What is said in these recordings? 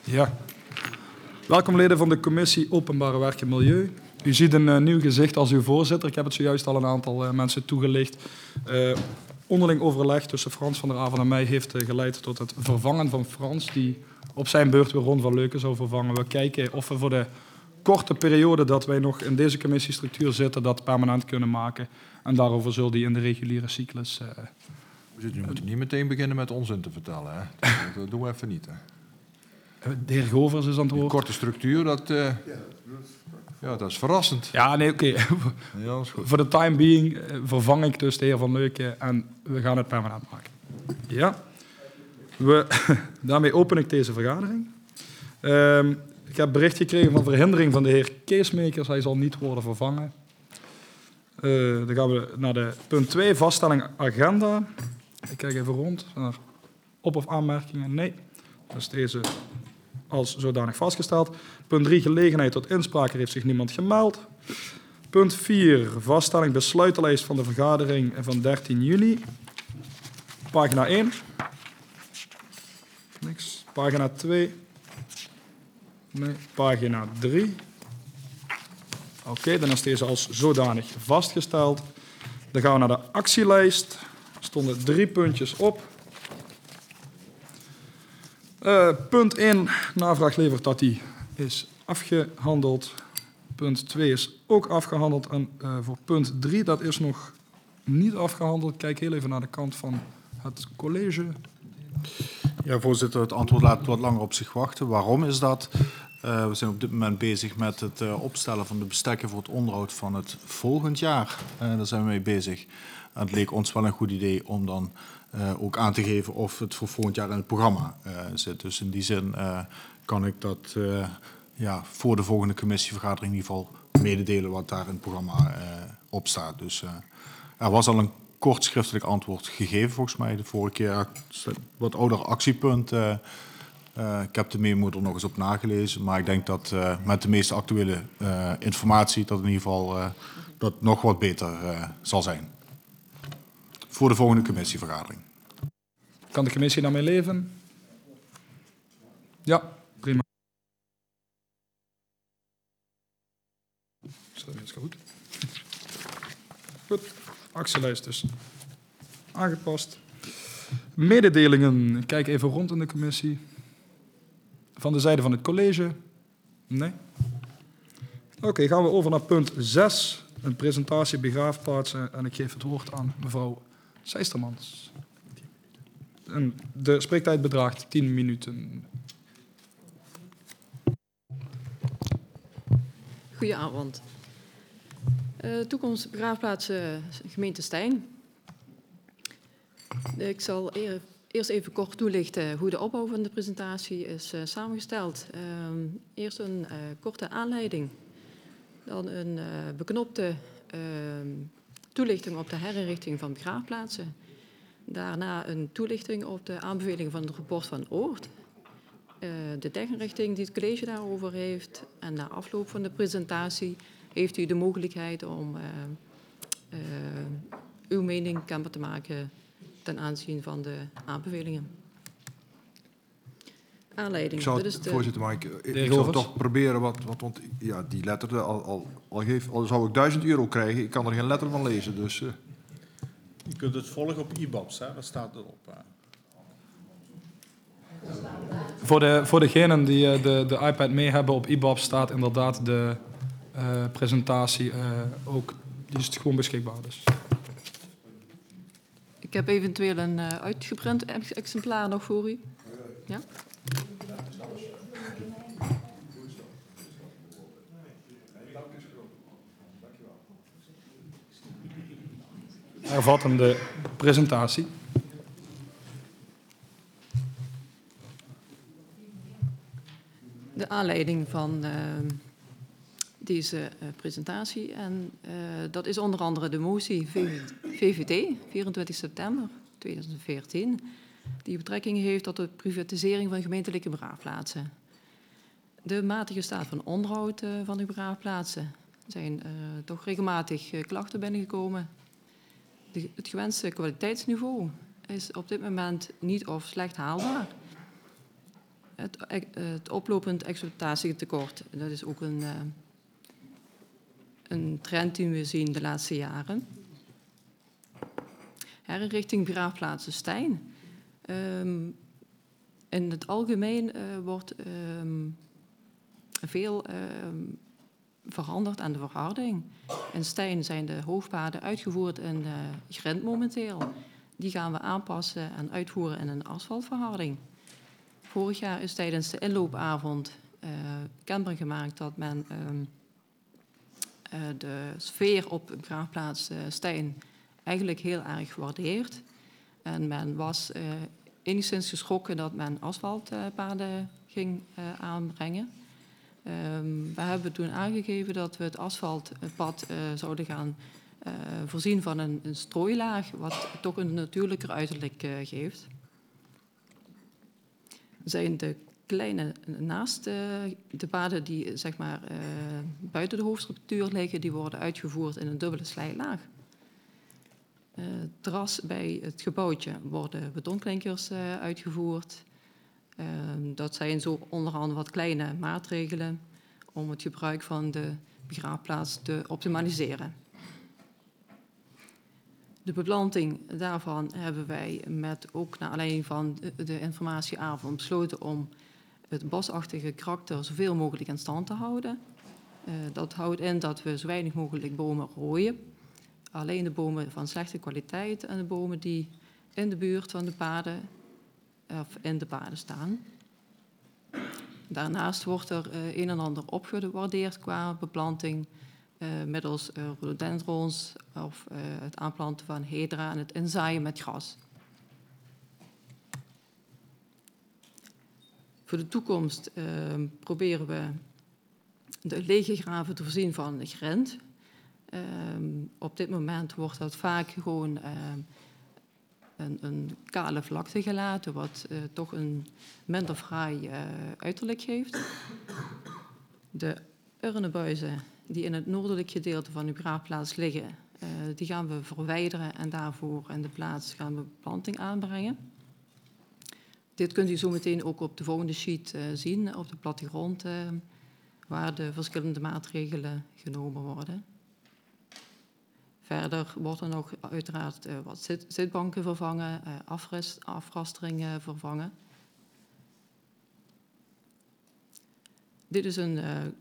Ja. Welkom leden van de commissie Openbare Werk en Milieu. U ziet een nieuw gezicht als uw voorzitter. Ik heb het zojuist al een aantal mensen toegelicht. Onderling overleg tussen Frans van der Aven en mij heeft geleid tot het vervangen van Frans, die op zijn beurt weer Ron van Leuken zou vervangen. We kijken of we voor de korte periode dat wij nog in deze commissiestructuur zitten, dat permanent kunnen maken. En daarover zul die in de reguliere cyclus... Je moet niet meteen beginnen met onzin te vertellen. Hè? Dat doen we even niet. Hè? De heer Govers is aan het woord. Die korte structuur, dat is verrassend. Ja, nee, oké. Ja, dat is goed. Voor de time being vervang ik dus de heer Van Leuken en we gaan het permanent maken. Ja. Daarmee open ik deze vergadering. Ik heb bericht gekregen van verhindering van de heer Keesmakers. Hij zal niet worden vervangen. Dan gaan we naar de punt 2, vaststelling agenda. Ik kijk even rond. Zijn er op- of aanmerkingen? Nee. Dus deze als zodanig vastgesteld. Punt 3, gelegenheid tot inspraak. Er heeft zich niemand gemeld. Punt 4, vaststelling besluitenlijst van de vergadering van 13 juni. Pagina 1. Niks. Pagina 2. Nee. Pagina 3. Oké, dan is deze als zodanig vastgesteld. Dan gaan we naar de actielijst. Er stonden 3 puntjes op. Punt 1, navraag levert dat die is afgehandeld. Punt 2 is ook afgehandeld. En voor punt 3, dat is nog niet afgehandeld. Ik kijk heel even naar de kant van het college. Ja, voorzitter, het antwoord laat wat langer op zich wachten. Waarom is dat? We zijn op dit moment bezig met het opstellen van de bestekken voor het onderhoud van het volgend jaar. Daar zijn we mee bezig. En het leek ons wel een goed idee om dan ook aan te geven of het voor volgend jaar in het programma zit. Dus in die zin kan ik dat voor de volgende commissievergadering in ieder geval mededelen wat daar in het programma op staat. Dus er was al een kort schriftelijk antwoord gegeven volgens mij. De vorige keer wat ouder actiepunt. Ik heb de memo er nog eens op nagelezen, maar ik denk dat met de meest actuele informatie dat in ieder geval dat nog wat beter zal zijn. Voor de volgende commissievergadering. Kan de commissie daarmee leven? Ja, prima. Zo, dat is goed. Goed, actielijst dus aangepast. Mededelingen. Ik kijk even rond in de commissie. Van de zijde van het college? Nee. Oké, gaan we over naar punt 6. Een presentatie begraafplaatsen. En ik geef het woord aan mevrouw Seistermans. En de spreektijd bedraagt 10 minuten. Goedenavond. Toekomst begraafplaatsen gemeente Stein. Ik zal eerst even kort toelichten hoe de opbouw van de presentatie is samengesteld. Eerst een korte aanleiding. Dan een beknopte toelichting op de herinrichting van begraafplaatsen. Daarna een toelichting op de aanbeveling van het rapport van Oort. De tegenrichting die het college daarover heeft. En na afloop van de presentatie heeft u de mogelijkheid om uw mening kenbaar te maken ten aanzien van de aanbevelingen. Aanleiding. Voorzitter, maar ik zal toch proberen want ja, die letter, al zou ik €1000 krijgen, ik kan er geen letter van lezen. Dus, Je kunt het volgen op IBABS, hè? Dat staat erop. Voor degenen die de iPad mee hebben, op IBAB staat inderdaad de presentatie ook. Die is gewoon beschikbaar. Dus. Ik heb eventueel een uitgeprint exemplaar nog voor u. Ja? Hervattende presentatie. De aanleiding van deze presentatie. En dat is onder andere de motie VVD, 24 september 2014, die betrekking heeft tot de privatisering van gemeentelijke begraafplaatsen. De matige staat van onderhoud van de begraafplaatsen. Er zijn toch regelmatig klachten binnengekomen. Het gewenste kwaliteitsniveau is op dit moment niet of slecht haalbaar. Het oplopend exploitatietekort, dat is ook een trend die we zien de laatste jaren. Herinrichting begraafplaatsen Stein. In het algemeen wordt veel veranderd aan de verharding. In Stein zijn de hoofdpaden uitgevoerd in grind momenteel. Die gaan we aanpassen en uitvoeren in een asfaltverharding. Vorig jaar is tijdens de inloopavond kenbaar gemaakt dat men de sfeer op begraafplaats Stein eigenlijk heel erg waardeert. En men was enigszins geschrokken dat men asfaltpaden ging aanbrengen. We hebben toen aangegeven dat we het asfaltpad zouden gaan voorzien van een strooilaag, wat toch een natuurlijker uiterlijk geeft. Zijn de kleine naast de paden die zeg maar buiten de hoofdstructuur liggen, die worden uitgevoerd in een dubbele slijtlaag. Terras bij het gebouwtje worden betonklinkers uitgevoerd. Dat zijn zo onder andere wat kleine maatregelen om het gebruik van de begraafplaats te optimaliseren. De beplanting daarvan hebben wij met ook naar aanleiding van de informatieavond besloten om het bosachtige karakter zoveel mogelijk in stand te houden. Dat houdt in dat we zo weinig mogelijk bomen rooien. Alleen de bomen van slechte kwaliteit en de bomen die in de buurt van de paden of in de paden staan. Daarnaast wordt er een en ander opgewaardeerd qua beplanting middels rhododendrons of het aanplanten van hedera en het inzaaien met gras. Voor de toekomst proberen we de lege graven te voorzien van grind. Op dit moment wordt dat vaak gewoon een kale vlakte gelaten, wat toch een minder fraai uiterlijk geeft. De urnenbuizen die in het noordelijk gedeelte van de begraafplaats liggen, die gaan we verwijderen en daarvoor in de plaats gaan we beplanting aanbrengen. Dit kunt u zo meteen ook op de volgende sheet zien, op de plattegrond, waar de verschillende maatregelen genomen worden. Verder wordt er nog uiteraard wat zitbanken vervangen, afrasteringen vervangen. Dit is een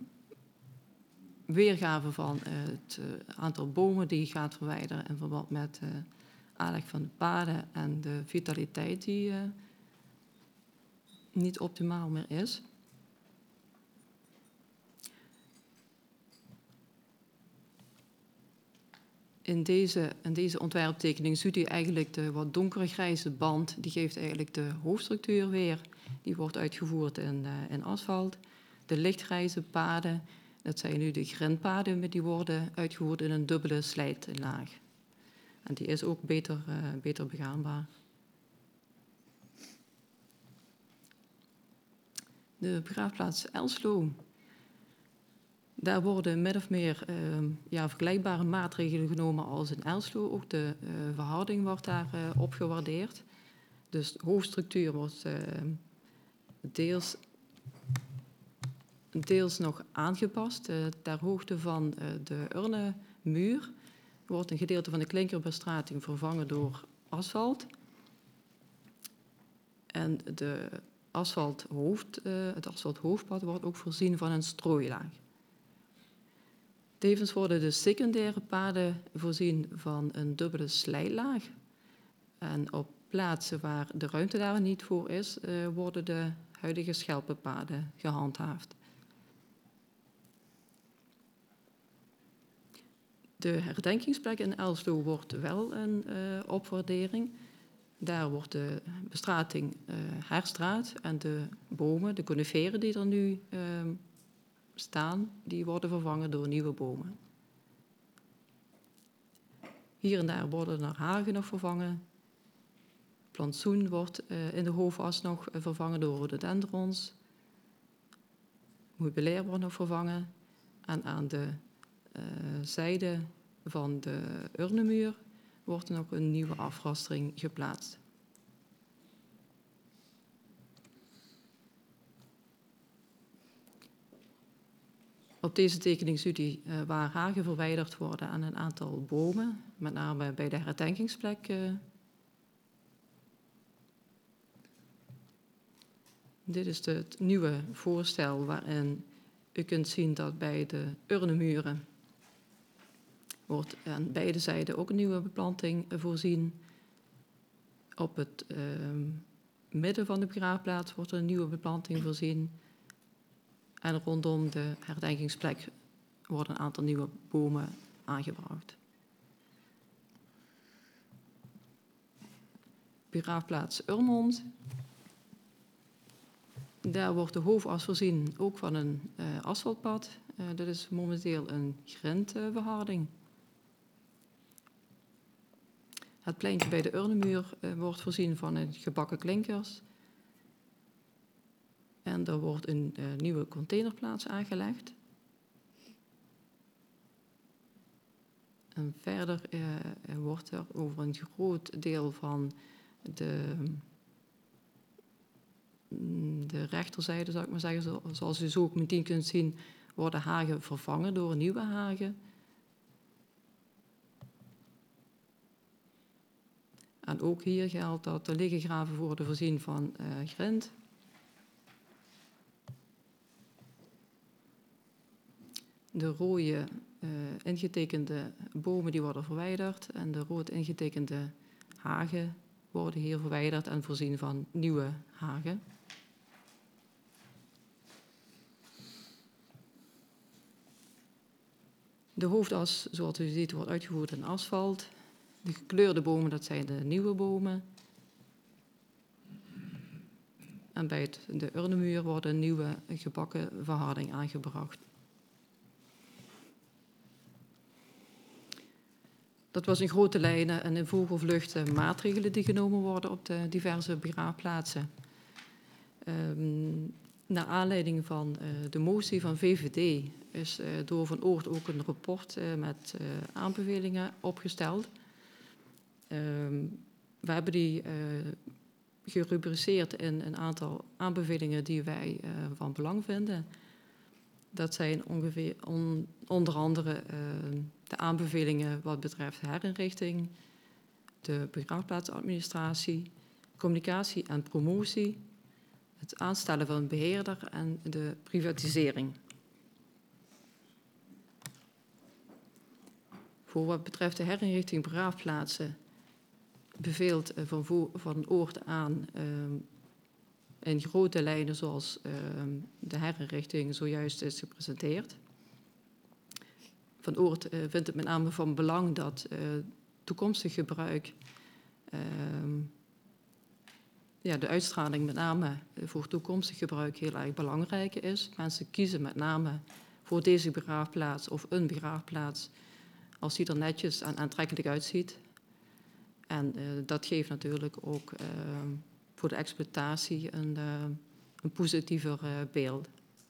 weergave van het aantal bomen die gaat verwijderen in verband met de aanleg van de paden en de vitaliteit die niet optimaal meer is. In deze ontwerptekening ziet u eigenlijk de wat donkere grijze band. Die geeft eigenlijk de hoofdstructuur weer. Die wordt uitgevoerd in asfalt. De lichtgrijze paden, dat zijn nu de grindpaden, maar die worden uitgevoerd in een dubbele slijtlaag. En die is ook beter begaanbaar. De begraafplaats Elslo. Daar worden min of meer vergelijkbare maatregelen genomen als in Elslo. Ook de verharding wordt daar opgewaardeerd. Dus de hoofdstructuur wordt deels nog aangepast. Ter hoogte van de urnenmuur wordt een gedeelte van de klinkerbestrating vervangen door asfalt. En het asfalthoofdpad wordt ook voorzien van een strooilaag. Tevens worden de secundaire paden voorzien van een dubbele slijtlaag. En op plaatsen waar de ruimte daar niet voor is, worden de huidige schelpenpaden gehandhaafd. De herdenkingsplek in Elslo wordt wel een opwaardering. Daar wordt de bestrating herstraat en de bomen, de coniferen die er nu staan, die worden vervangen door nieuwe bomen. Hier en daar worden er hagen nog vervangen. Plantsoen wordt in de hoofdas nog vervangen door rhododendrons. Meubilair wordt nog vervangen. En aan de zijde van de urnenmuur wordt er nog een nieuwe afrastering geplaatst. Op deze tekening ziet u waar hagen verwijderd worden aan een aantal bomen, met name bij de herdenkingsplek. Dit is het nieuwe voorstel waarin u kunt zien dat bij de urnemuren wordt aan beide zijden ook een nieuwe beplanting voorzien. Op het midden van de begraafplaats wordt er een nieuwe beplanting voorzien. En rondom de herdenkingsplek worden een aantal nieuwe bomen aangebracht. Begraafplaats Urmond. Daar wordt de hoofdas voorzien ook van een asfaltpad. Dat is momenteel een grindverharding. Het pleintje bij de urnemuur wordt voorzien van een gebakken klinkers. En er wordt een nieuwe containerplaats aangelegd. En verder wordt er over een groot deel van de rechterzijde, zou ik maar zeggen, zoals u zo ook meteen kunt zien, worden hagen vervangen door een nieuwe hagen. En ook hier geldt dat de liggengraven worden voorzien van grind. De rode ingetekende bomen die worden verwijderd en de rood ingetekende hagen worden hier verwijderd en voorzien van nieuwe hagen. De hoofdas, zoals u ziet, wordt uitgevoerd in asfalt. De gekleurde bomen, dat zijn de nieuwe bomen. En bij de urnemuur wordt een nieuwe gebakken verharding aangebracht. Dat was in grote lijnen en in vogelvlucht maatregelen die genomen worden op de diverse begraafplaatsen. Naar aanleiding van de motie van VVD is door Van Oort ook een rapport met aanbevelingen opgesteld. We hebben die gerubriceerd in een aantal aanbevelingen die wij van belang vinden. Dat zijn ongeveer onder andere de aanbevelingen wat betreft herinrichting, de begraafplaatsadministratie, communicatie en promotie, het aanstellen van een beheerder en de privatisering. Voor wat betreft de herinrichting begraafplaatsen beveelt Van Oort aan in grote lijnen zoals de herinrichting zojuist is gepresenteerd. Van Oort vindt het met name van belang dat toekomstig gebruik, de uitstraling met name voor toekomstig gebruik heel erg belangrijk is. Mensen kiezen met name voor deze begraafplaats of een begraafplaats als die er netjes en aantrekkelijk uitziet. En dat geeft natuurlijk ook voor de exploitatie een positiever beeld.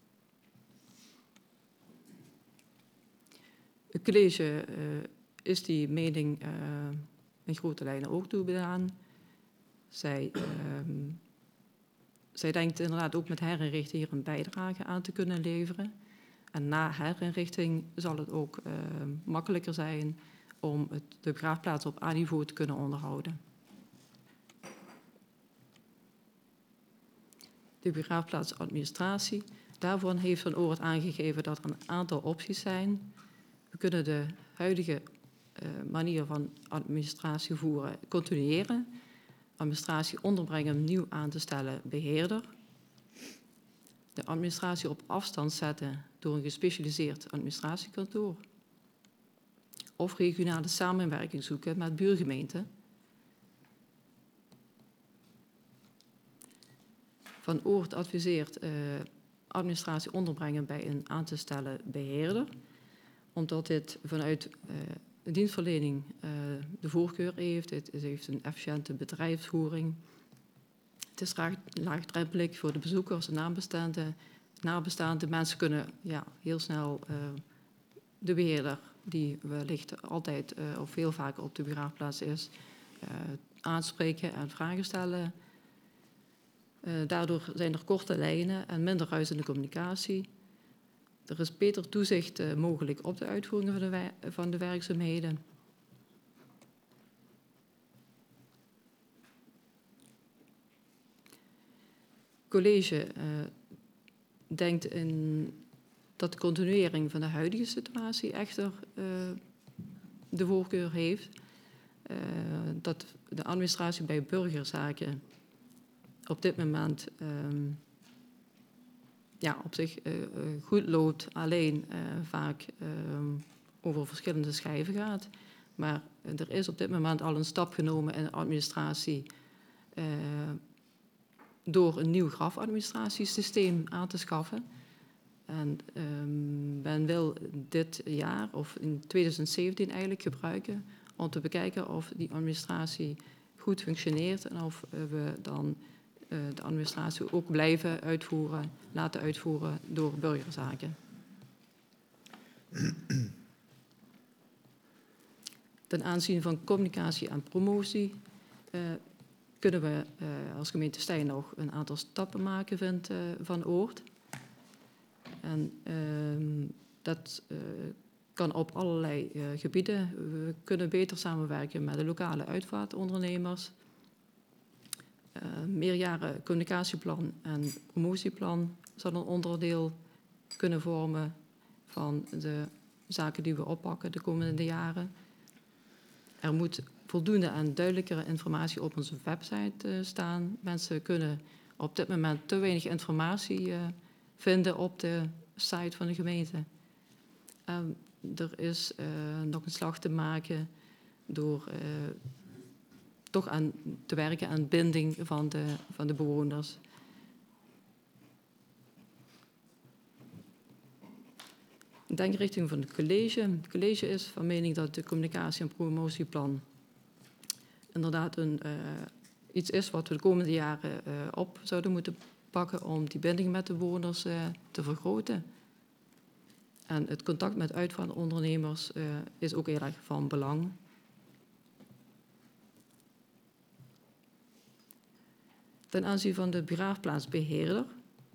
Het college is die mening in grote lijnen ook toegedaan. Zij denkt inderdaad ook met herinrichting hier een bijdrage aan te kunnen leveren. En na herinrichting zal het ook makkelijker zijn om de begraafplaats op A-niveau te kunnen onderhouden. De begraafplaatsadministratie. Daarvan heeft Van Oort aangegeven dat er een aantal opties zijn. We kunnen de huidige manier van administratie voeren continueren. Administratie onderbrengen, nieuw aan te stellen, beheerder. De administratie op afstand zetten door een gespecialiseerd administratiekantoor. Of regionale samenwerking zoeken met buurgemeenten. Van Oort adviseert administratie onderbrengen bij een aan te stellen beheerder, omdat dit vanuit de dienstverlening de voorkeur heeft. Het heeft een efficiënte bedrijfsvoering. Het is laagdrempelig voor de bezoekers en nabestaanden. Mensen kunnen heel snel de beheerder, die wellicht altijd of veel vaker op de begraafplaats is, aanspreken en vragen stellen. Daardoor zijn er korte lijnen en minder ruis in de communicatie. Er is beter toezicht mogelijk op de uitvoering van de werkzaamheden. Het college denkt dat de continuering van de huidige situatie echter de voorkeur heeft. Dat de administratie bij burgerzaken op dit moment op zich goed loopt, alleen vaak over verschillende schijven gaat. Maar er is op dit moment al een stap genomen in de administratie door een nieuw grafadministratiesysteem aan te schaffen. En men wil dit jaar, of in 2017 eigenlijk, gebruiken om te bekijken of die administratie goed functioneert en of we dan de administratie ook blijven laten uitvoeren door burgerzaken. Ten aanzien van communicatie en promotie kunnen we als gemeente Stein nog een aantal stappen maken, vindt Van Oort. En dat kan op allerlei gebieden. We kunnen beter samenwerken met de lokale uitvaartondernemers. Meerjaren communicatieplan en promotieplan zal een onderdeel kunnen vormen van de zaken die we oppakken de komende jaren. Er moet voldoende en duidelijkere informatie op onze website staan. Mensen kunnen op dit moment te weinig informatie vinden op de site van de gemeente. Er is nog een slag te maken door toch te werken aan binding van de bewoners. Denkrichting van het college. Het college is van mening dat de communicatie- en promotieplan inderdaad iets is wat we de komende jaren op zouden moeten pakken om die binding met de bewoners te vergroten. En het contact met uitvaartondernemers is ook heel erg van belang. Ten aanzien van de begraafplaatsbeheerder.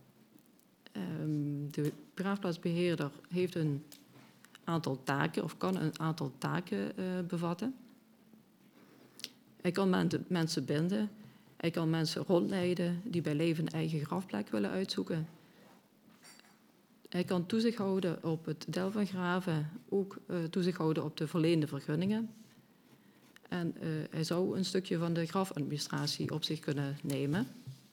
De begraafplaatsbeheerder heeft een aantal taken of kan een aantal taken bevatten. Hij kan mensen binden. Hij kan mensen rondleiden die bij leven een eigen grafplek willen uitzoeken. Hij kan toezicht houden op het delven van graven, ook toezicht houden op de verleende vergunningen. En hij zou een stukje van de grafadministratie op zich kunnen nemen.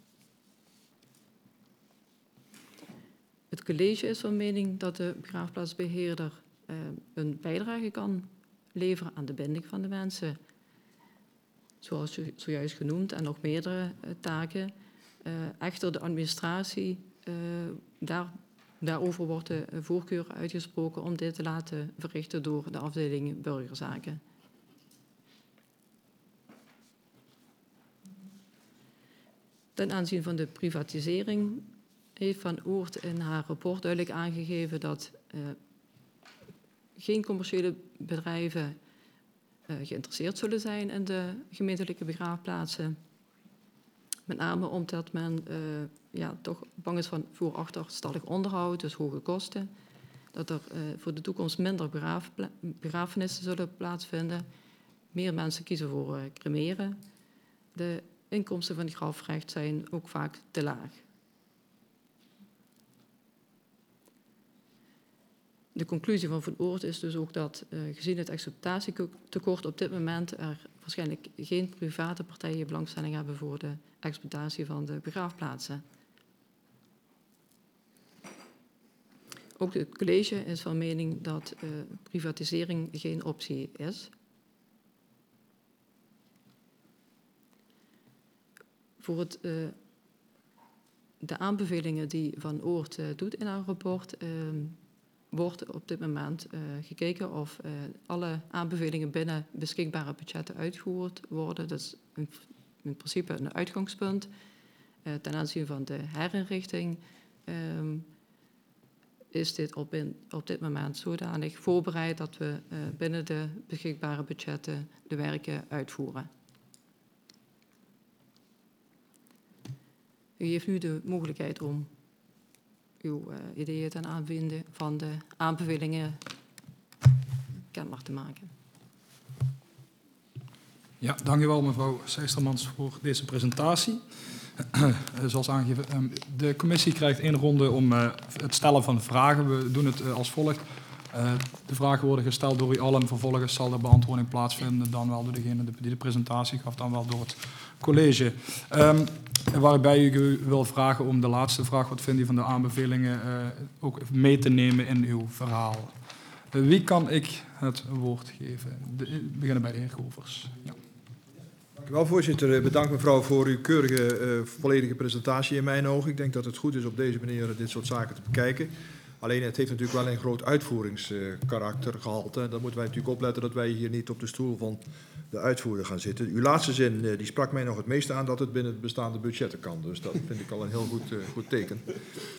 Het college is van mening dat de begraafplaatsbeheerder een bijdrage kan leveren aan de binding van de mensen. Zoals zojuist genoemd en nog meerdere taken. Echter de administratie, daarover wordt de voorkeur uitgesproken om dit te laten verrichten door de afdeling burgerzaken. Ten aanzien van de privatisering heeft Van Oort in haar rapport duidelijk aangegeven dat geen commerciële bedrijven geïnteresseerd zullen zijn in de gemeentelijke begraafplaatsen. Met name omdat men toch bang is voor achterstallig onderhoud, dus hoge kosten. Dat er voor de toekomst minder begrafenissen zullen plaatsvinden. Meer mensen kiezen voor cremeren. De inkomsten van het grafrecht zijn ook vaak te laag. De conclusie van Van Oort is dus ook dat gezien het exploitatietekort op dit moment er waarschijnlijk geen private partijen belangstelling hebben voor de exploitatie van de begraafplaatsen. Ook het college is van mening dat privatisering geen optie is. Voor de aanbevelingen die Van Oort doet in haar rapport wordt op dit moment gekeken of alle aanbevelingen binnen beschikbare budgetten uitgevoerd worden. Dat is in principe een uitgangspunt. Ten aanzien van de herinrichting is dit op dit moment zodanig voorbereid dat we binnen de beschikbare budgetten de werken uitvoeren. U heeft nu de mogelijkheid om uw ideeën ten aanvinde van de aanbevelingen kenbaar te maken. Ja, dankjewel mevrouw Sijstermans voor deze presentatie. Zoals aangegeven, de commissie krijgt 1 ronde om het stellen van vragen. We doen het als volgt. De vragen worden gesteld door u allen. Vervolgens zal de beantwoording plaatsvinden, dan wel door degene die de presentatie gaf, dan wel door het college. Waarbij ik u wil vragen om de laatste vraag, wat vindt u van de aanbevelingen, ook mee te nemen in uw verhaal. Wie kan ik het woord geven? We beginnen bij de heer Govers. Ja. Dank u wel, voorzitter. Bedankt mevrouw voor uw keurige, volledige presentatie in mijn ogen. Ik denk dat het goed is op deze manier dit soort zaken te bekijken. Alleen het heeft natuurlijk wel een groot uitvoeringskarakter gehalte. En dan moeten wij natuurlijk opletten dat wij hier niet op de stoel van de uitvoerder gaan zitten. Uw laatste zin die sprak mij nog het meeste aan dat het binnen het bestaande budgetten kan. Dus dat vind ik al een heel goed teken.